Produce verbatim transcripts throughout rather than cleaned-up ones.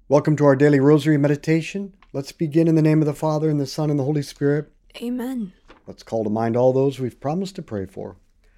Welcome to our daily rosary meditation. Let's begin in the name of the Father, and the Son, and the Holy Spirit. Amen. Let's call to mind all those we've promised to pray for.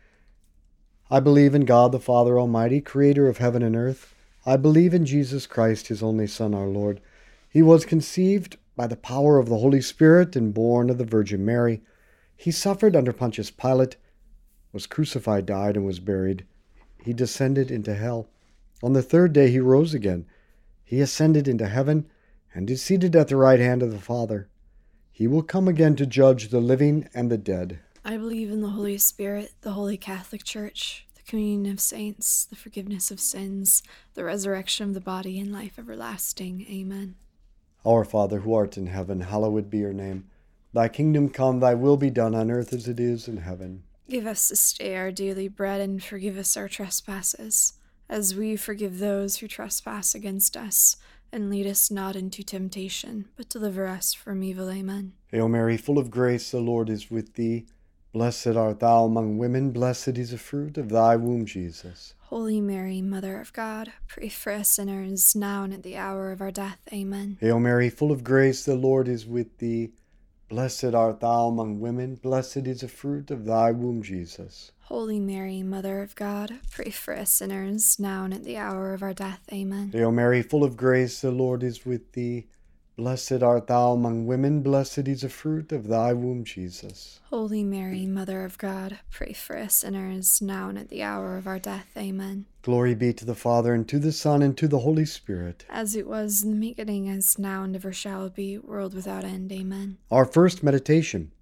I believe in God the Father Almighty, creator of heaven and earth. I believe in Jesus Christ, his only Son, our Lord. He was conceived by the power of the Holy Spirit and born of the Virgin Mary. He suffered under Pontius Pilate, was crucified, died, and was buried. He descended into hell. On the third day he rose again. He ascended into heaven and is seated at the right hand of the Father. He will come again to judge the living and the dead. I believe in the Holy Spirit, the Holy Catholic Church, the communion of saints, the forgiveness of sins, the resurrection of the body, and life everlasting. Amen. Our Father, who art in heaven, hallowed be your name. Thy kingdom come, thy will be done on earth as it is in heaven. Give us this day our daily bread, and forgive us our trespasses, as we forgive those who trespass against us. And lead us not into temptation, but deliver us from evil. Amen. Hail Mary, full of grace, the Lord is with thee. Blessed art thou among women, blessed is the fruit of thy womb, Jesus. Holy Mary, Mother of God, pray for us sinners, now and at the hour of our death. Amen. Hail Mary, full of grace, the Lord is with thee. Blessed art thou among women, blessed is the fruit of thy womb, Jesus. Holy Mary, Mother of God, pray for us sinners, now and at the hour of our death. Amen. Hail Mary, full of grace, the Lord is with thee. Blessed art thou among women, blessed is the fruit of thy womb, Jesus. Holy Mary, Mother of God, pray for us sinners, now and at the hour of our death. Amen. Glory be to the Father, and to the Son, and to the Holy Spirit. As it was in the beginning, as now, and ever shall be, world without end. Amen. Our first meditation.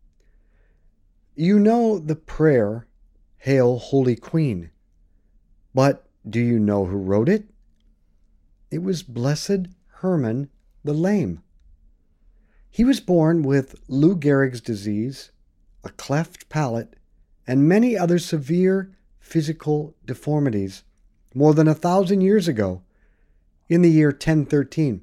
You know the prayer, Hail, Holy Queen. But do you know who wrote it? It was Blessed Herman the Lame. He was born with Lou Gehrig's disease, a cleft palate, and many other severe physical deformities more than a thousand years ago, in the year ten thirteen.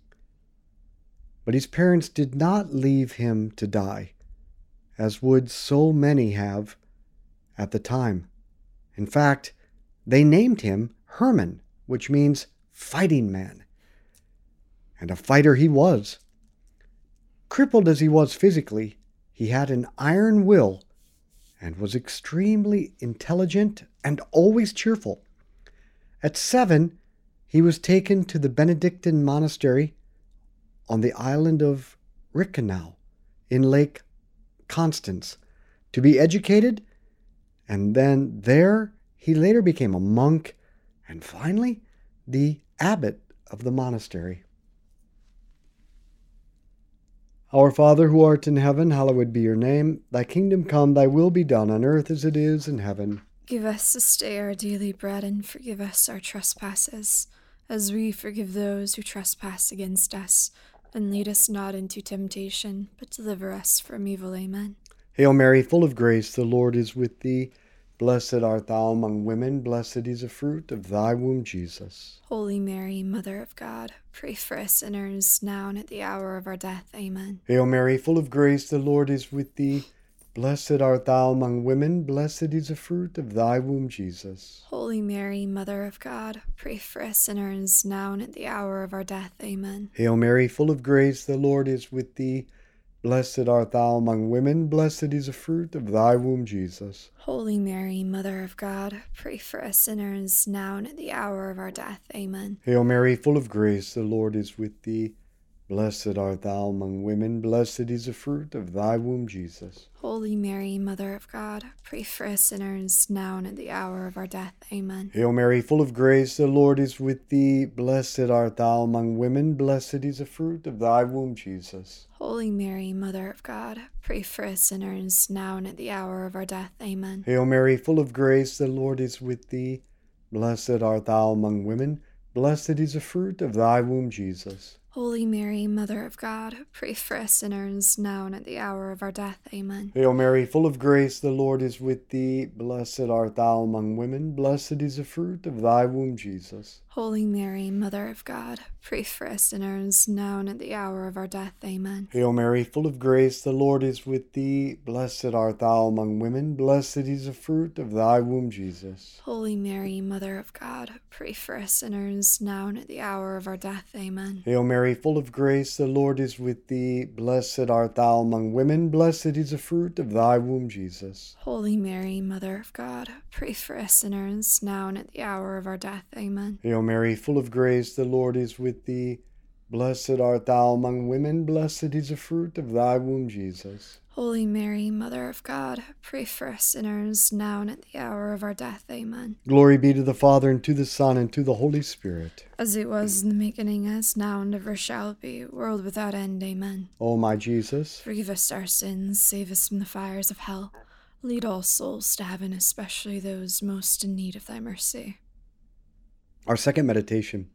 But his parents did not leave him to die, as would so many have at the time. In fact, they named him Herman, which means fighting man. And a fighter he was. Crippled as he was physically, he had an iron will and was extremely intelligent and always cheerful. At seven, he was taken to the Benedictine monastery on the island of Reichenau in Lake Constance to be educated, and then there he later became a monk and finally the abbot of the monastery. Our Father, who art in heaven, hallowed be your name. Thy kingdom come, thy will be done on earth as it is in heaven. Give us this day our daily bread, and forgive us our trespasses, as we forgive those who trespass against us. And lead us not into temptation, but deliver us from evil. Amen. Hail Mary, full of grace, the Lord is with thee. Blessed art thou among women, blessed is the fruit of thy womb, Jesus. Holy Mary, Mother of God, pray for us sinners, now and at the hour of our death. Amen. Hail Mary, full of grace, the Lord is with thee. Blessed art thou among women, blessed is the fruit of thy womb, Jesus. Holy Mary, Mother of God, pray for us sinners, now and at the hour of our death. Amen. Hail Mary, full of grace, the Lord is with thee. Blessed art thou among women, blessed is the fruit of thy womb, Jesus. Holy Mary, Mother of God, pray for us sinners, now and at the hour of our death. Amen. Hail Mary, full of grace, the Lord is with thee. Blessed art thou among women, blessed is the fruit of thy womb, Jesus. Holy Mary, Mother of God, pray for us sinners, now and at the hour of our death. Amen. Hail Mary, full of grace, the Lord is with thee. Blessed art thou among women, blessed is the fruit of thy womb, Jesus. Holy Mary, Mother of God, pray for us sinners, now and at the hour of our death. Amen. Hail Mary, full of grace, the Lord is with thee. Blessed art thou among women, blessed is the fruit of thy womb, Jesus. Holy Mary, Mother of God, pray for us sinners, now and at the hour of our death. Amen. Hail Mary, full of grace, the Lord is with thee. Blessed art thou among women. Blessed is the fruit of thy womb, Jesus. Holy Mary, Mother of God, pray for us sinners, now and at the hour of our death. Amen. Hail Mary, full of grace, the Lord is with thee. Blessed art thou among women. Blessed is the fruit of thy womb, Jesus. Holy Mary, Mother of God, pray for us sinners, now and at the hour of our death. Amen. Hail Mary, full of grace, the Lord is with thee. Blessed art thou among women. Blessed is the fruit of thy womb, Jesus. Holy Mary, Mother of God, pray for us sinners, now and at the hour of our death. Amen. Hail Mary, full of grace, the Lord is with thee. Blessed art thou among women. Blessed is the fruit of thy womb, Jesus. Holy Mary, Mother of God, pray for us sinners, now and at the hour of our death. Amen. Glory be to the Father, and to the Son, and to the Holy Spirit. As it was in the beginning, as now, and ever shall be, world without end. Amen. O my Jesus, Forgive us our sins, save us from the fires of hell. Lead all souls to heaven, especially those most in need of thy mercy. our second meditation.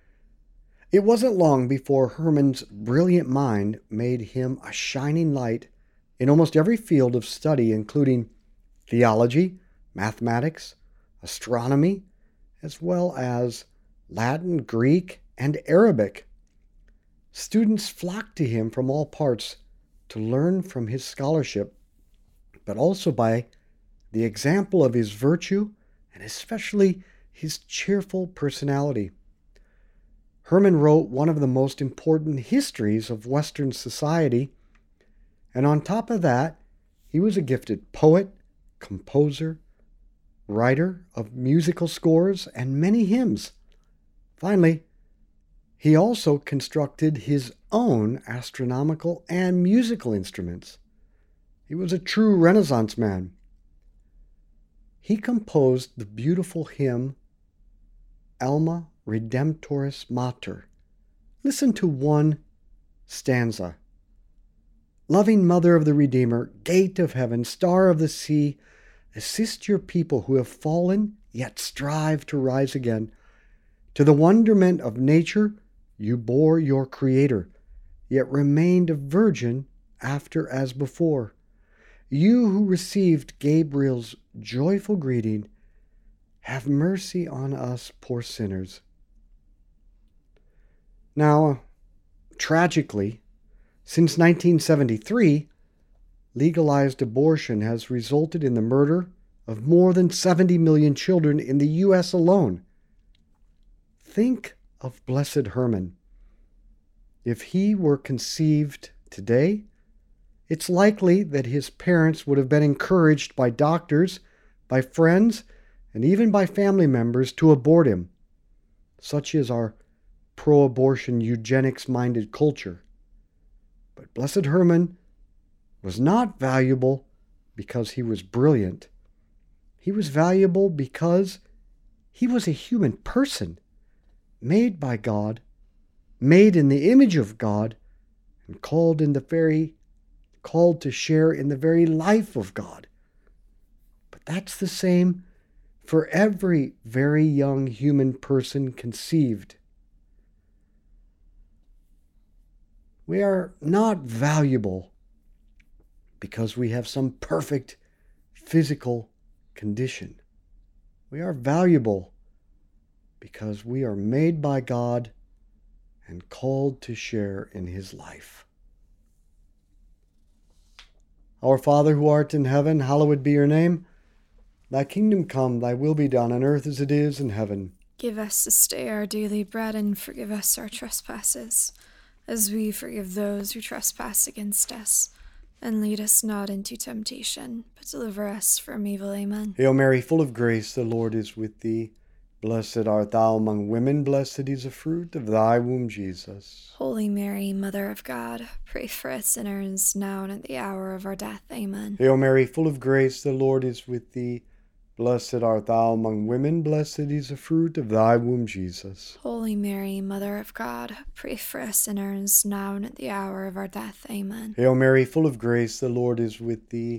It wasn't long before Herman's brilliant mind made him a shining light in almost every field of study, including theology, mathematics, astronomy, as well as Latin, Greek, and Arabic. Students flocked to him from all parts to learn from his scholarship, but also by the example of his virtue and especially his cheerful personality. Herman wrote one of the most important histories of Western society, and on top of that, he was a gifted poet, composer, writer of musical scores, and many hymns. Finally, he also constructed his own astronomical and musical instruments. He was a true Renaissance man. He composed the beautiful hymn, Alma Redemptoris Mater. Listen to one stanza. Loving Mother of the Redeemer, Gate of Heaven, Star of the Sea, assist your people who have fallen, yet strive to rise again. To the wonderment of nature, you bore your Creator, yet remained a virgin after as before. You who received Gabriel's joyful greeting, have mercy on us poor sinners. Now, tragically, since nineteen seventy-three, legalized abortion has resulted in the murder of more than seventy million children in the U S alone. Think of Blessed Herman. If he were conceived today, it's likely that his parents would have been encouraged by doctors, by friends, and even by family members to abort him. Such is our pro-abortion, eugenics-minded culture. But Blessed Herman was not valuable because he was brilliant. He was valuable because he was a human person, made by God, made in the image of God, and called in the very called to share in the very life of God. But that's the same for every very young human person conceived. We are not valuable because we have some perfect physical condition. We are valuable because we are made by God and called to share in His life. Our Father who art in heaven, hallowed be your name. Thy kingdom come, thy will be done on earth as it is in heaven. Give us this day our daily bread, and forgive us our trespasses, as we forgive those who trespass against us. And lead us not into temptation, but deliver us from evil. Amen. Hail Mary, full of grace, the Lord is with thee. Blessed art thou among women, blessed is the fruit of thy womb, Jesus. Holy Mary, Mother of God, pray for us sinners, now and at the hour of our death. Amen. Hail Mary, full of grace, the Lord is with thee. Blessed art thou among women, blessed is the fruit of thy womb, Jesus. Holy Mary, Mother of God, pray for us sinners, now and at the hour of our death. Amen. Hail Mary, full of grace, the Lord is with thee.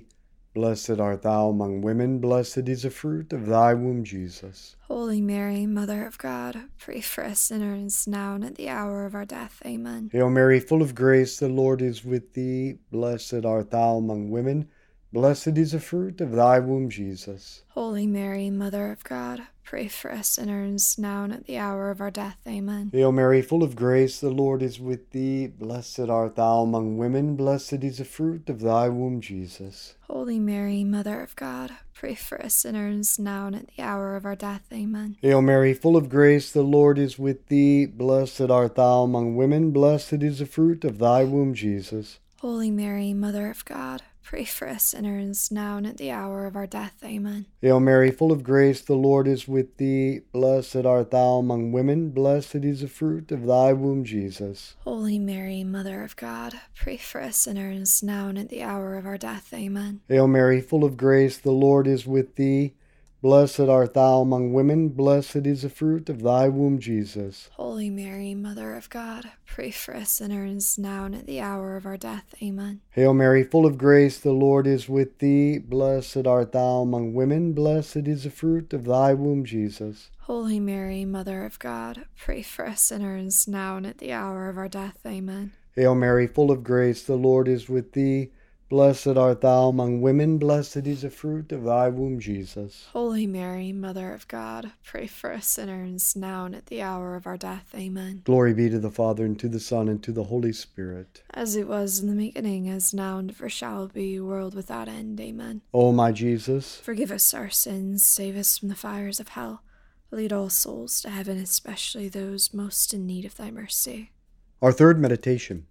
Blessed art thou among women, blessed is the fruit of thy womb, Jesus. Holy Mary, Mother of God, pray for us sinners, now and at the hour of our death. Amen. Hail Mary, full of grace, the Lord is with thee. Blessed art thou among women, blessed is the fruit of thy womb, Jesus. Holy Mary, Mother of God, pray for us sinners, now and at the hour of our death. Amen. Hail Mary, full of grace, the Lord is with thee. Blessed art thou among women, blessed is the fruit of thy womb, Jesus. Holy Mary, Mother of God, pray for us sinners, now and at the hour of our death. Amen. Hail Mary, full of grace, the Lord is with thee. Blessed art thou among women, blessed is the fruit of thy womb, Jesus. Holy Mary, Mother of God, pray for us sinners, now and at the hour of our death. Amen. Hail Mary, full of grace, the Lord is with thee. Blessed art thou among women, blessed is the fruit of thy womb, Jesus. Holy Mary, Mother of God, pray for us sinners, now and at the hour of our death. Amen. Hail Mary, full of grace, the Lord is with thee. Blessed art thou among women, blessed is the fruit of thy womb, Jesus. Holy Mary, Mother of God, pray for us sinners, now and at the hour of our death. Amen. Hail Mary, full of grace, the Lord is with thee. Blessed art thou among women, blessed is the fruit of thy womb, Jesus. Holy Mary, Mother of God, pray for us sinners, now and at the hour of our death. Amen. Hail Mary, full of grace, the Lord is with thee. Blessed art thou among women, blessed is the fruit of thy womb, Jesus. Holy Mary, Mother of God, pray for us sinners, now and at the hour of our death. Amen. Glory be to the Father, and to the Son, and to the Holy Spirit. As it was in the beginning, as now, and ever shall be, world without end. Amen. O my Jesus, forgive us our sins, save us from the fires of hell. Lead all souls to heaven, especially those most in need of thy mercy. Our third meditation.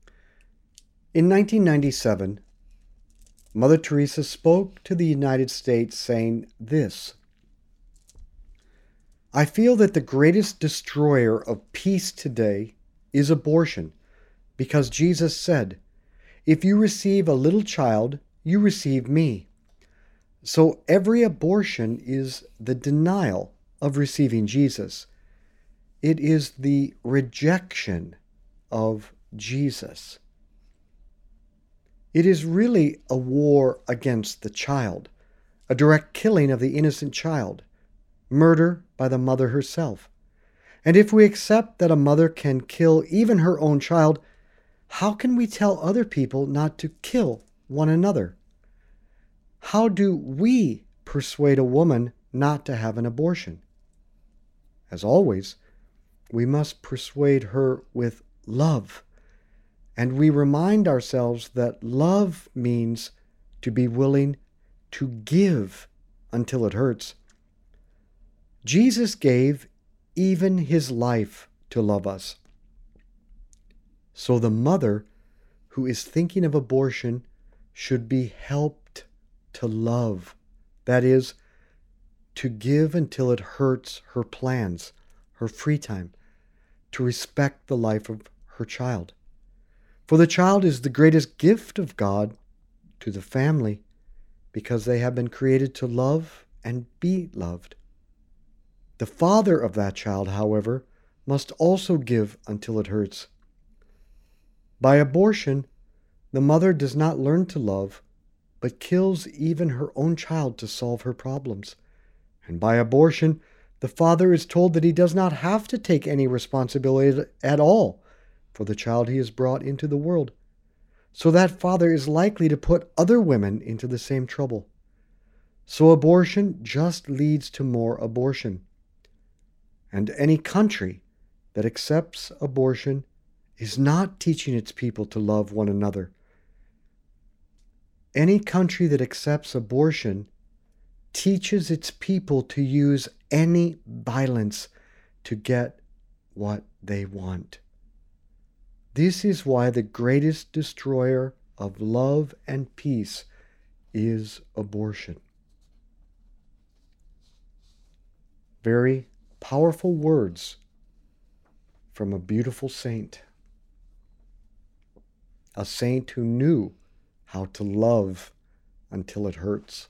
In nineteen ninety-seven, Mother Teresa spoke to the United States saying this: I feel that the greatest destroyer of peace today is abortion, because Jesus said, if you receive a little child, you receive me. So every abortion is the denial of receiving Jesus. It is the rejection of Jesus. It is really a war against the child, a direct killing of the innocent child, murder by the mother herself. And if we accept that a mother can kill even her own child, how can we tell other people not to kill one another? How do we persuade a woman not to have an abortion? As always, we must persuade her with love. And we remind ourselves that love means to be willing to give until it hurts. Jesus gave even his life to love us. So the mother who is thinking of abortion should be helped to love. That is, to give until it hurts her plans, her free time, to respect the life of her child. For the child is the greatest gift of God to the family, because they have been created to love and be loved. The father of that child, however, must also give until it hurts. By abortion, the mother does not learn to love, but kills even her own child to solve her problems. And by abortion, the father is told that he does not have to take any responsibility at all for the child he has brought into the world. So that father is likely to put other women into the same trouble. So abortion just leads to more abortion. And any country that accepts abortion is not teaching its people to love one another. Any country that accepts abortion teaches its people to use any violence to get what they want. This is why the greatest destroyer of love and peace is abortion. Very powerful words from a beautiful saint. A saint who knew how to love until it hurts.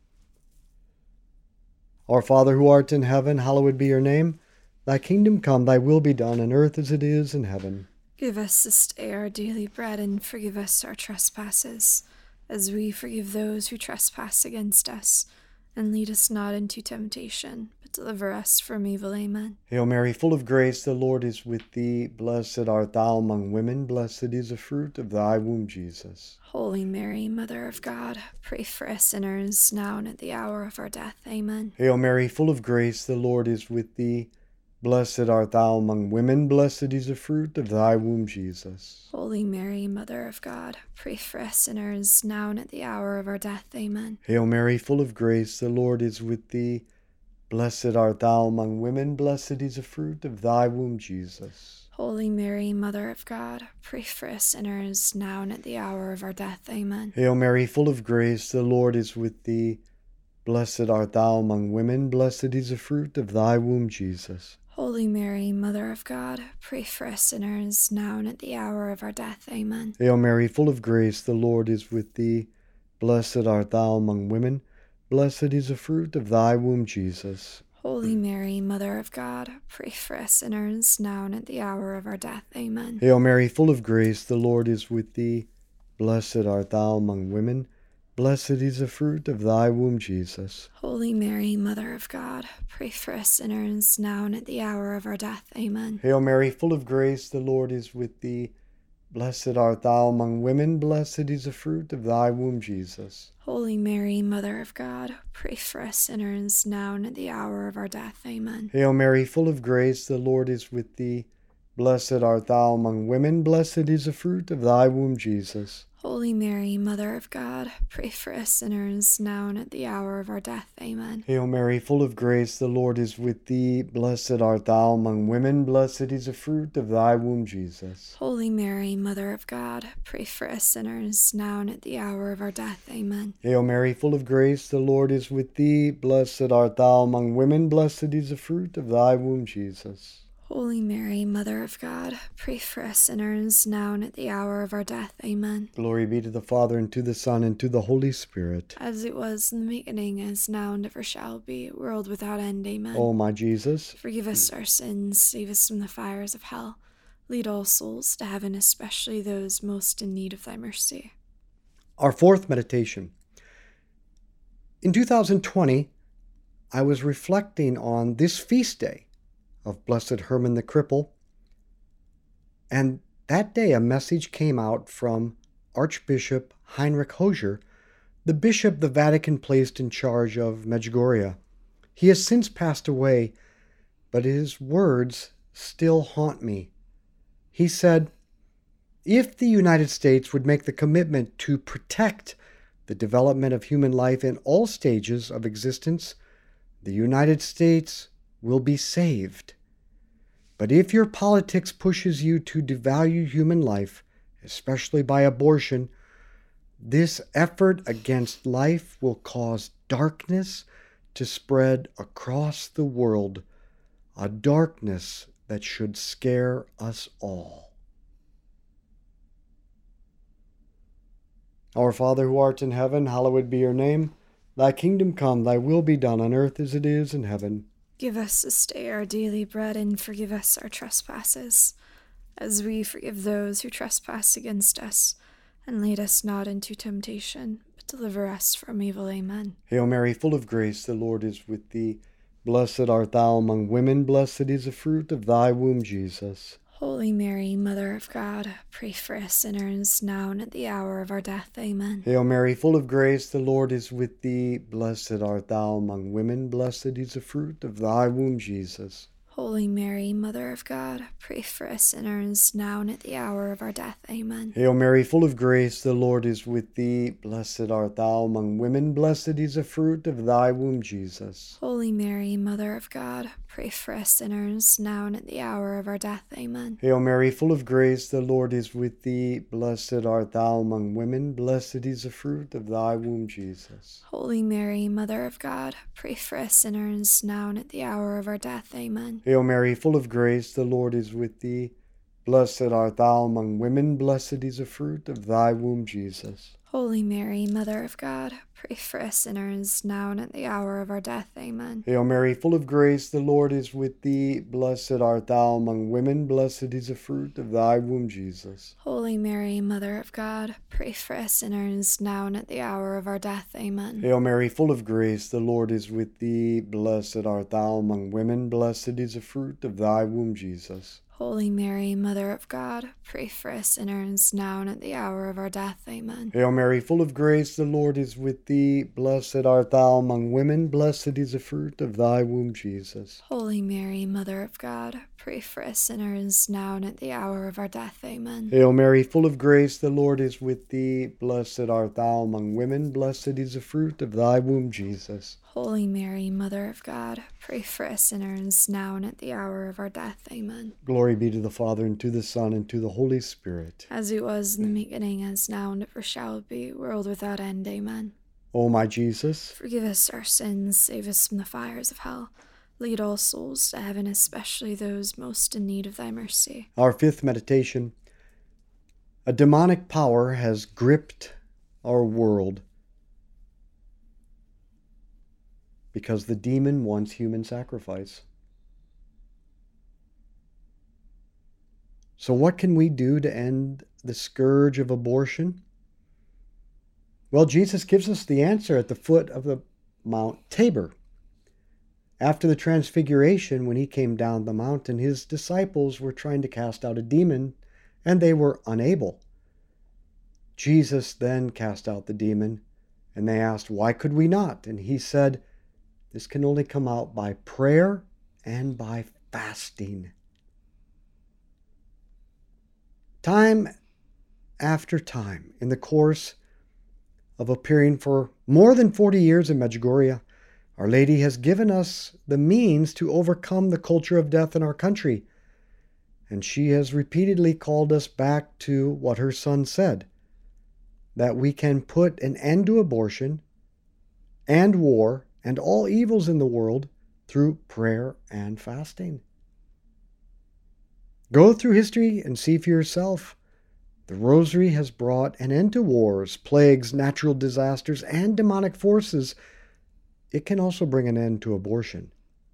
Our Father who art in heaven, hallowed be your name. Thy kingdom come, thy will be done on earth as it is in heaven. Give us this day our daily bread, and forgive us our trespasses, as we forgive those who trespass against us. And lead us not into temptation, but deliver us from evil. Amen. Hail Mary, full of grace, the Lord is with thee. Blessed art thou among women, blessed is the fruit of thy womb, Jesus. Holy Mary, Mother of God, pray for us sinners, now and at the hour of our death. Amen. Hail Mary, full of grace, the Lord is with thee. Blessed art thou among women, blessed is the fruit of thy womb, Jesus. Holy Mary, Mother of God, pray for us sinners, now and at the hour of our death. Amen. Hail Mary, full of grace, the Lord is with thee. Blessed art thou among women, blessed is the fruit of thy womb, Jesus. Holy Mary, Mother of God, pray for us sinners, now and at the hour of our death. Amen. Hail Mary, full of grace, the Lord is with thee. Blessed art thou among women, blessed is the fruit of thy womb, Jesus. Holy Mary, Mother of God, pray for us sinners, now and at the hour of our death. Amen. Hail Mary, full of grace, the Lord is with thee. Blessed art thou among women, blessed is the fruit of thy womb, Jesus. Holy Mary, Mother of God, pray for us sinners, now and at the hour of our death. Amen. Hail Mary, full of grace, the Lord is with thee. Blessed art thou among women, blessed is the fruit of thy womb, Jesus. Holy Mary, Mother of God, pray for us sinners, now and at the hour of our death. Amen. Hail Mary, full of grace, the Lord is with thee. Blessed art thou among women, blessed is the fruit of thy womb, Jesus. Holy Mary, Mother of God, pray for us sinners, now and at the hour of our death. Amen. Hail Mary, full of grace, the Lord is with thee. Blessed art thou among women, blessed is the fruit of thy womb, Jesus. Holy Mary, Mother of God, pray for us sinners, now and at the hour of our death. Amen. Hail Mary, full of grace, the Lord is with thee. Blessed art thou among women, blessed is the fruit of thy womb, Jesus. Holy Mary, Mother of God, pray for us sinners, now and at the hour of our death. Amen. Hail Mary, full of grace, the Lord is with thee. Blessed art thou among women, blessed is the fruit of thy womb, Jesus. Holy Mary, Mother of God, pray for us sinners, now and at the hour of our death. Amen. Glory be to the Father, and to the Son, and to the Holy Spirit. As it was in the beginning, is now, and ever shall be, world without end. Amen. O my Jesus, forgive us our sins, save us from the fires of hell. Lead all souls to heaven, especially those most in need of thy mercy. Our fourth meditation. In two thousand twenty, I was reflecting on this feast day of Blessed Herman the Cripple, and that day a message came out from Archbishop Heinrich Hozier, the bishop the Vatican placed in charge of Medjugorje. He has since passed away, but his words still haunt me. He said, "If the United States would make the commitment to protect the development of human life in all stages of existence, the United States will be saved. But if your politics pushes you to devalue human life, especially by abortion, this effort against life will cause darkness to spread across the world, a darkness that should scare us all." Our Father who art in heaven, hallowed be your name. Thy kingdom come, thy will be done on earth as it is in heaven. Give us this day our daily bread, and forgive us our trespasses, as we forgive those who trespass against us. And lead us not into temptation, but deliver us from evil. Amen. Hail Mary, full of grace, the Lord is with thee. Blessed art thou among women, blessed is the fruit of thy womb, Jesus. Holy Mary, Mother of God, pray for us sinners, now and at the hour of our death. Amen. Hail Mary, full of grace, the Lord is with thee. Blessed art thou among women, blessed is the fruit of thy womb, Jesus. Holy Mary, Mother of God, pray for us sinners, now and at the hour of our death. Amen. Hail Mary, full of grace, the Lord is with thee. Blessed art thou among women, blessed is the fruit of thy womb, Jesus. Holy Mary, Mother of God, pray for us sinners, now and at the hour of our death. Amen. Hail Mary, full of grace, the Lord is with thee. Blessed art thou among women, blessed is the fruit of thy womb, Jesus. Holy Mary, Mother of God, pray for us sinners, now and at the hour of our death. Amen. Hail Mary, full of grace, the Lord is with thee. Blessed art thou among women, blessed is the fruit of thy womb, Jesus. Holy Mary, Mother of God, pray for us sinners, now and at the hour of our death. Amen. Hail Mary, full of grace, the Lord is with thee. Blessed art thou among women, blessed is the fruit of thy womb, Jesus. Holy Mary, Mother of God, pray for us sinners, now and at the hour of our death. Amen. Hail Mary, full of grace, the Lord is with thee. Blessed art thou among women, blessed is the fruit of thy womb, Jesus. Holy Mary, Mother of God, pray for us sinners, now and at the hour of our death. Amen. Hail Mary, full of grace, the Lord is with thee. Blessed art thou among women, blessed is the fruit of thy womb, Jesus. Holy Mary, Mother of God, pray for us sinners, now and at the hour of our death. Amen. Hail Mary, full of grace, the Lord is with thee. Blessed art thou among women, blessed is the fruit of thy womb, Jesus. Holy Mary, Mother of God, pray for us sinners, now and at the hour of our death. Amen. Glory be to the Father, and to the Son, and to the Holy Spirit. As it was in the beginning, as now, and ever shall be, world without end. Amen. O my Jesus, forgive us our sins, save us from the fires of hell. Lead all souls to heaven, especially those most in need of thy mercy. Our fifth meditation. A demonic power has gripped our world because the demon wants human sacrifice. So what can we do to end the scourge of abortion? Well, Jesus gives us the answer at the foot of the Mount Tabor. After the transfiguration, when he came down the mountain, his disciples were trying to cast out a demon, and they were unable. Jesus then cast out the demon, and they asked, "Why could we not?" And he said, "This can only come out by prayer and by fasting." Time after time, in the course of appearing for more than forty years in Medjugorje, Our Lady has given us the means to overcome the culture of death in our country, and she has repeatedly called us back to what her Son said, that we can put an end to abortion and war and all evils in the world through prayer and fasting. Go through history and see for yourself. The Rosary has brought an end to wars, plagues, natural disasters, and demonic forces. It can also bring an end to abortion.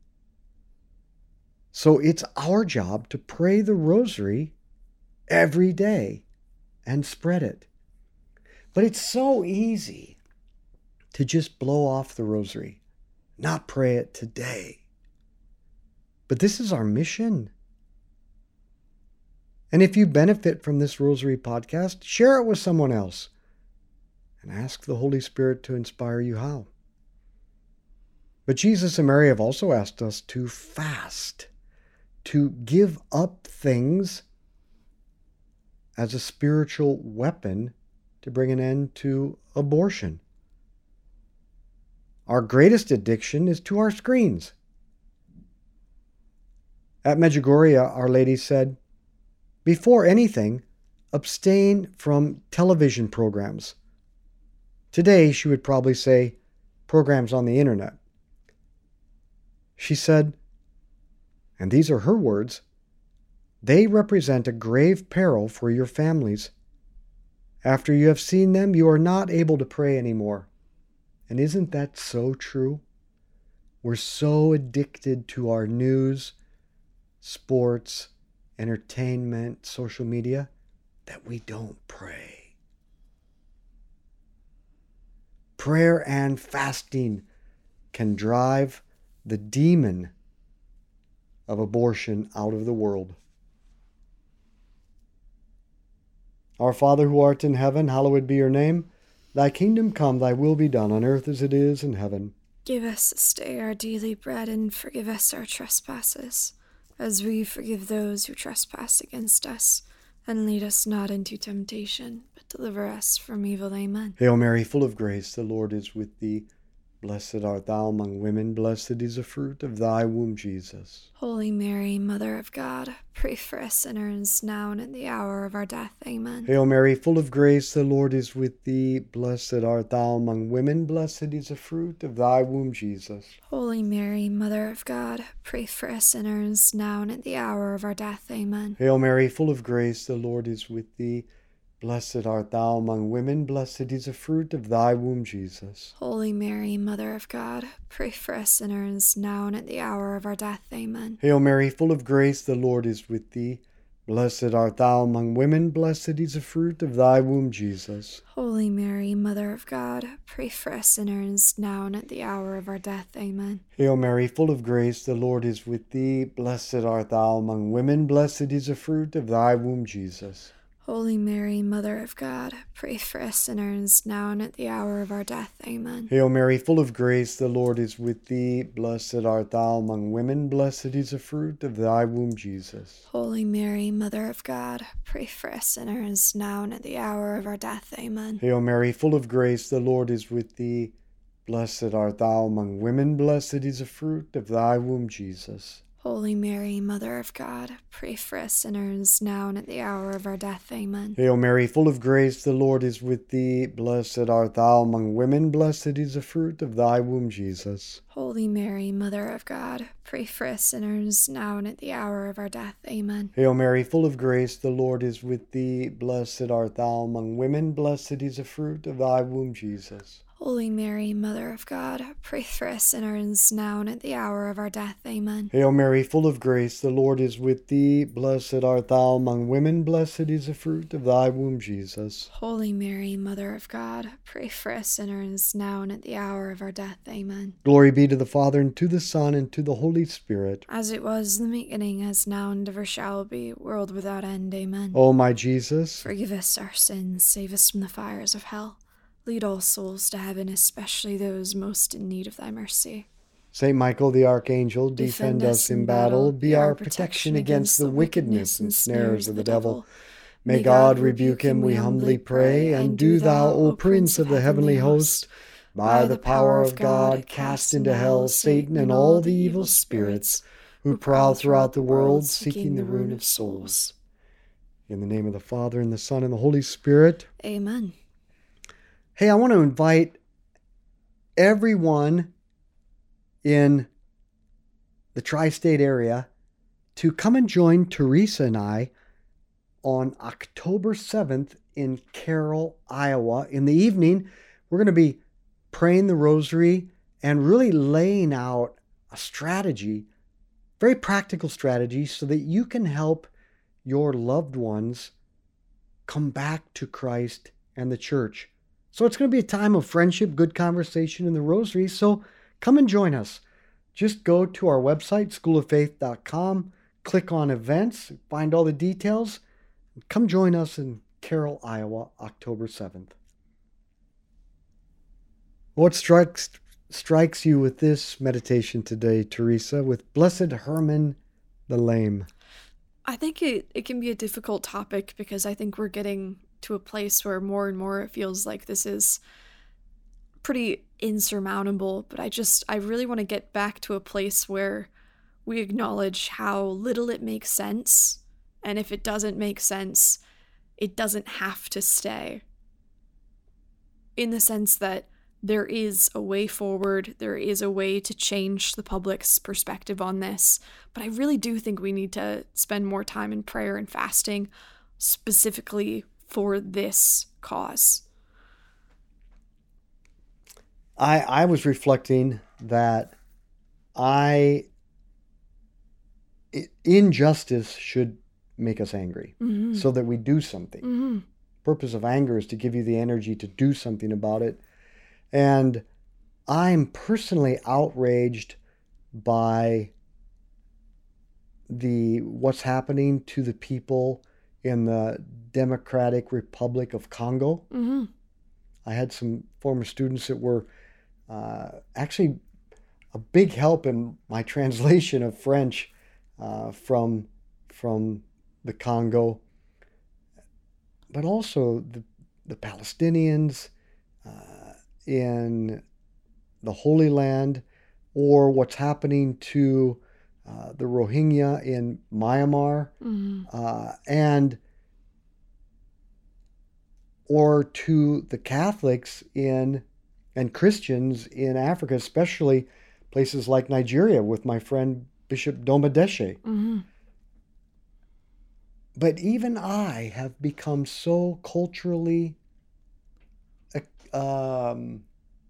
So it's our job to pray the Rosary every day and spread it. But it's so easy to just blow off the Rosary, not pray it today. But this is our mission. And if you benefit from this Rosary podcast, share it with someone else and ask the Holy Spirit to inspire you how. But Jesus and Mary have also asked us to fast, to give up things as a spiritual weapon to bring an end to abortion. Our greatest addiction is to our screens. At Medjugorje, Our Lady said, "Before anything, abstain from television programs." Today, she would probably say, programs on the internet. She said, and these are her words, "They represent a grave peril for your families. After you have seen them, you are not able to pray anymore." And isn't that so true? We're so addicted to our news, sports, entertainment, social media, that we don't pray. Prayer and fasting can drive the demon of abortion out of the world. Our Father who art in heaven, hallowed be your name. Thy kingdom come, thy will be done on earth as it is in heaven. Give us this day our daily bread, and forgive us our trespasses, as we forgive those who trespass against us. And lead us not into temptation, but deliver us from evil. Amen. Hail Mary, full of grace, the Lord is with thee. Blessed art thou among women, blessed is the fruit of thy womb, Jesus. Holy Mary, Mother of God, pray for us sinners, now and at the hour of our death. Amen. Hail Mary, full of grace, the Lord is with thee. Blessed art thou among women, blessed is the fruit of thy womb, Jesus. Holy Mary, Mother of God, pray for us sinners, now and at the hour of our death. Amen. Hail Mary, full of grace, the Lord is with thee. Blessed art thou among women, blessed is the fruit of thy womb, Jesus. Holy Mary, Mother of God, pray for us sinners, now and at the hour of our death. Amen. Hail Mary, full of grace, the Lord is with thee. Blessed art thou among women, blessed is the fruit of thy womb, Jesus. Holy Mary, Mother of God, pray for us sinners, now and at the hour of our death. Amen. Hail Mary, full of grace, the Lord is with thee. Blessed art thou among women, blessed is the fruit of thy womb, Jesus. Holy Mary, Mother of God, pray for us sinners, now and at the hour of our death. Amen. Hail Mary, full of grace, the Lord is with thee. Blessed art thou among women, blessed is the fruit of thy womb, Jesus. Holy Mary, Mother of God, pray for us sinners, now and at the hour of our death. Amen. Hail Mary, full of grace, the Lord is with thee. Blessed art thou among women, blessed is the fruit of thy womb, Jesus. Holy Mary, Mother of God, pray for us sinners, now and at the hour of our death. Amen. Hail Mary, full of grace, the Lord is with thee. Blessed art thou among women, blessed is the fruit of thy womb, Jesus. Holy Mary, Mother of God, pray for us sinners, now and at the hour of our death. Amen. Hail Mary, full of grace, the Lord is with thee. Blessed art thou among women, blessed is the fruit of thy womb, Jesus. Holy Mary, Mother of God, pray for us sinners, now and at the hour of our death. Amen. Hail Mary, full of grace, the Lord is with thee. Blessed art thou among women, blessed is the fruit of thy womb, Jesus. Holy Mary, Mother of God, pray for us sinners, now and at the hour of our death. Amen. Glory be to the Father, and to the Son, and to the Holy Spirit. As it was in the beginning, as now and ever shall be, world without end. Amen. O my Jesus, forgive us our sins, save us from the fires of hell. Lead all souls to heaven, especially those most in need of thy mercy. Saint Michael the Archangel, defend, defend us in battle, be our protection against the wickedness and snares of the devil. May God rebuke him, we humbly pray, and do thou, O Prince of the heavenly host, by the power of God, cast into hell Satan and all the evil spirits who prowl throughout the world, seeking the ruin of souls. In the name of the Father, and the Son, and the Holy Spirit. Amen. Hey, I want to invite everyone in the tri-state area to come and join Teresa and I on October seventh in Carroll, Iowa. In the evening, we're going to be praying the rosary and really laying out a strategy, very practical strategy, so that you can help your loved ones come back to Christ and the church. So it's going to be a time of friendship, good conversation, and the rosary. So come and join us. Just go to our website, school of faith dot com, click on events, find all the details. Come join us in Carroll, Iowa, October seventh. What strikes strikes you with this meditation today, Teresa, with Blessed Herman the Lame? I think it, it can be a difficult topic because I think we're getting to a place where more and more it feels like this is pretty insurmountable, but I just, I really want to get back to a place where we acknowledge how little it makes sense, and if it doesn't make sense, it doesn't have to stay. In the sense that there is a way forward, there is a way to change the public's perspective on this, but I really do think we need to spend more time in prayer and fasting, specifically for this cause. I I was reflecting that I injustice should make us angry, mm-hmm. so that we do something. Mm-hmm. Purpose of anger is to give you the energy to do something about it. And I'm personally outraged by the what's happening to the people in the Democratic Republic of Congo. Mm-hmm. I had some former students that were uh, actually a big help in my translation of French uh, from from the Congo, but also the the Palestinians uh, in the Holy Land, or what's happening to uh, the Rohingya in Myanmar, mm-hmm. uh, and or to the Catholics in and Christians in Africa, especially places like Nigeria, with my friend Bishop Domodeshe. Mm-hmm. But even I have become so culturally um,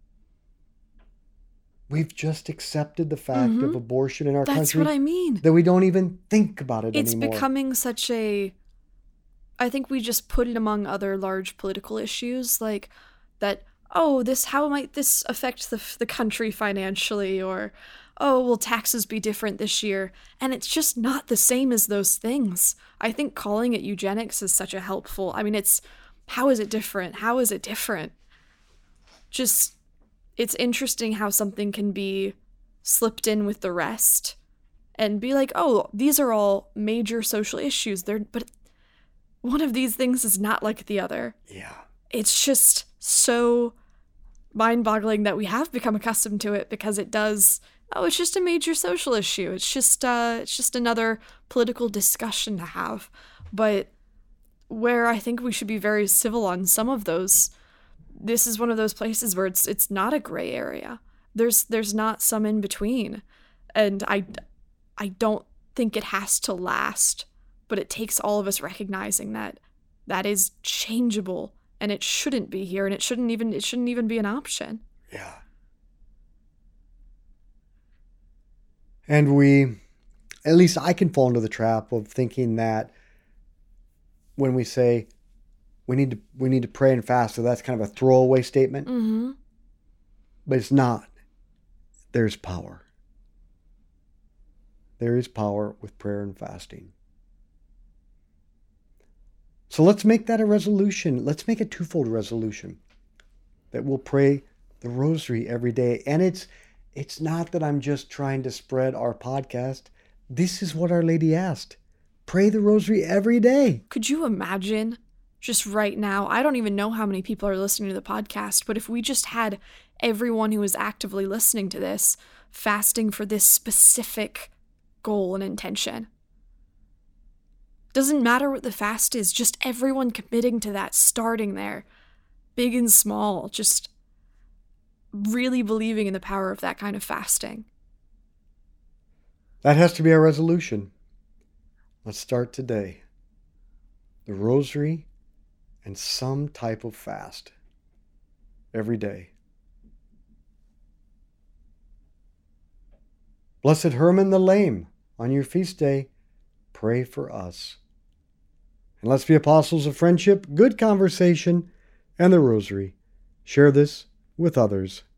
we've just accepted the fact Mhm. of abortion in our That's country what I mean. that we don't even think about it It's anymore. becoming such a... I think we just put it among other large political issues, like that, oh, this, how might this affect the, the country financially, or, oh, will taxes be different this year? And it's just not the same as those things. I think calling it eugenics is such a helpful, I mean, it's, how is it different? How is it different? Just, it's interesting how something can be slipped in with the rest and be like, oh, these are all major social issues. They're, but one of these things is not like the other. Yeah. It's just so mind-boggling that we have become accustomed to it, because it does, oh, it's just a major social issue. It's just uh it's just another political discussion to have. But where I think we should be very civil on some of those, this is one of those places where it's it's not a gray area. There's there's not some in between. And I I don't think it has to last. But it takes all of us recognizing that that is changeable, and it shouldn't be here, and it shouldn't even it shouldn't even be an option. Yeah. And we, at least I can fall into the trap of thinking that when we say we need to we need to pray and fast, so that's kind of a throwaway statement. Mm-hmm. But it's not. There's power. There is power with prayer and fasting. So let's make that a resolution. Let's make a twofold resolution that we'll pray the rosary every day. And it's it's not that I'm just trying to spread our podcast. This is what Our Lady asked. Pray the rosary every day. Could you imagine just right now? I don't even know how many people are listening to the podcast, but if we just had everyone who is actively listening to this fasting for this specific goal and intention. Doesn't matter what the fast is, just everyone committing to that, starting there, big and small, just really believing in the power of that kind of fasting. That has to be our resolution. Let's start today. The rosary and some type of fast every day. Blessed Herman the Lame, on your feast day, pray for us. And let's be apostles of friendship, good conversation, and the rosary. Share this with others.